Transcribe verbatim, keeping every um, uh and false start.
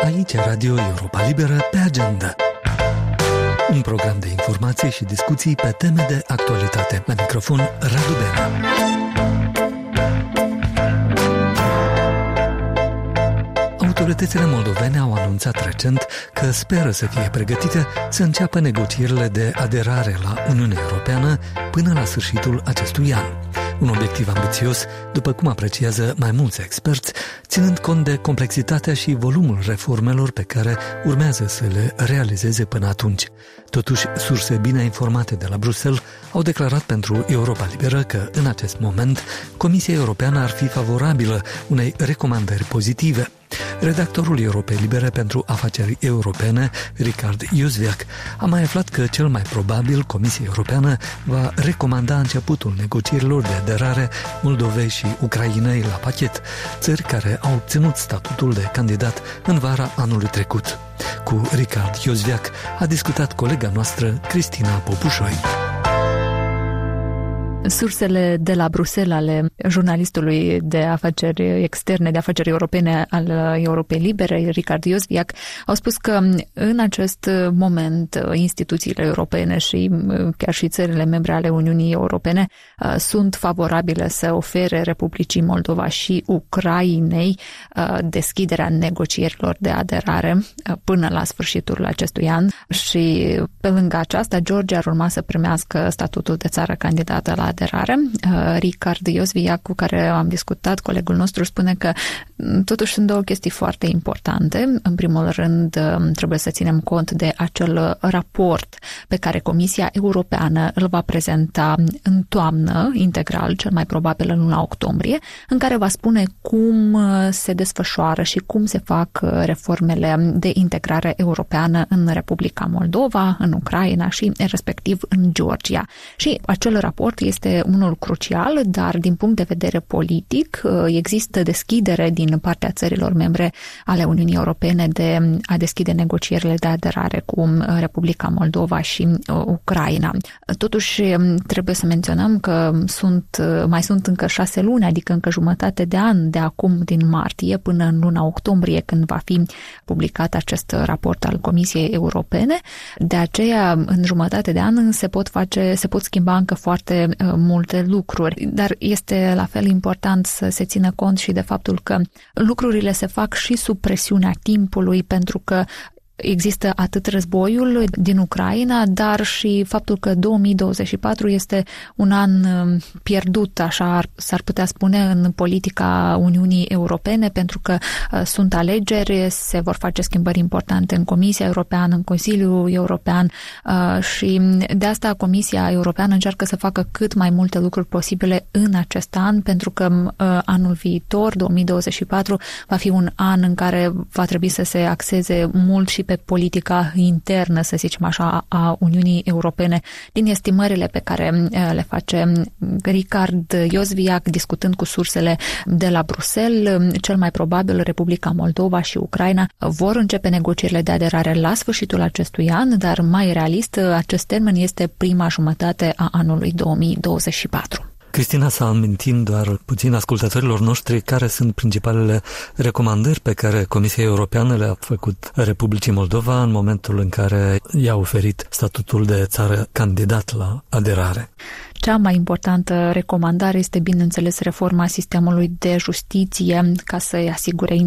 Aici Radio Europa Liberă pe agenda. Un program de informații și discuții pe teme de actualitate. La microfon, Radu Bena. Autoritățile moldovene au anunțat recent că speră să fie pregătite să înceapă negocierile de aderare la Uniunea Europeană până la sfârșitul acestui an. Un obiectiv ambițios, după cum apreciază mai mulți experți, ținând cont de complexitatea și volumul reformelor pe care urmează să le realizeze până atunci. Totuși, surse bine informate de la Bruxelles au declarat pentru Europa Liberă că, în acest moment, Comisia Europeană ar fi favorabilă unei recomandări pozitive. Redactorul Europei Libere pentru Afaceri Europene, Richard Jozwiak, a mai aflat că cel mai probabil Comisia Europeană va recomanda începutul negocierilor de aderare Moldovei și Ucrainei la pachet, țări care au obținut statutul de candidat în vara anului trecut. Cu Richard Jozwiak a discutat colega noastră, Cristina Popușoi. Sursele de la Bruxelles ale jurnalistului de afaceri externe, de afaceri europene al Europei Libere, Richard Jozwiak, au spus că în acest moment instituțiile europene și chiar și țările membre ale Uniunii Europene sunt favorabile să ofere Republicii Moldova și Ucrainei deschiderea negocierilor de aderare până la sfârșitul acestui an și pe lângă aceasta Georgia ar urma să primească statutul de țară candidată la aderare. Richard Jozwiak, cu care am discutat, colegul nostru, spune că totuși sunt două chestii foarte importante. În primul rând, trebuie să ținem cont de acel raport pe care Comisia Europeană îl va prezenta în toamnă, integral, cel mai probabil în luna octombrie, în care va spune cum se desfășoară și cum se fac reformele de integrare europeană în Republica Moldova, în Ucraina și respectiv în Georgia. Și acel raport este unul crucial, dar din punct de vedere politic există deschidere din partea țărilor membre ale Uniunii Europene de a deschide negocierile de aderare cu Republica Moldova și Ucraina. Totuși, trebuie să menționăm că sunt, mai sunt încă șase luni, adică încă jumătate de an de acum din martie până în luna octombrie, când va fi publicat acest raport al Comisiei Europene. De aceea, în jumătate de an se pot face, se pot schimba încă foarte multe lucruri, dar este la fel important să se țină cont și de faptul că lucrurile se fac și sub presiunea timpului, pentru că există atât războiul din Ucraina, dar și faptul că două mii douăzeci și patru este un an pierdut, așa s-ar putea spune, în politica Uniunii Europene, pentru că sunt alegeri, se vor face schimbări importante în Comisia Europeană, în Consiliul European și de asta Comisia Europeană încearcă să facă cât mai multe lucruri posibile în acest an, pentru că anul viitor, două mii douăzeci și patru, va fi un an în care va trebui să se axeze mult și pe politica internă, să zicem așa, a Uniunii Europene, din estimările pe care le face Richard Jozwiak, discutând cu sursele de la Bruxelles. Cel mai probabil Republica Moldova și Ucraina vor începe negocierile de aderare la sfârșitul acestui an, dar mai realist, acest termen este prima jumătate a anului două mii douăzeci și patru. Cristina, să amintim doar puțin ascultătorilor noștri care sunt principalele recomandări pe care Comisia Europeană le-a făcut Republicii Moldova în momentul în care i-a oferit statutul de țară candidat la aderare. Cea mai importantă recomandare este, bineînțeles, reforma sistemului de justiție ca să-i asigure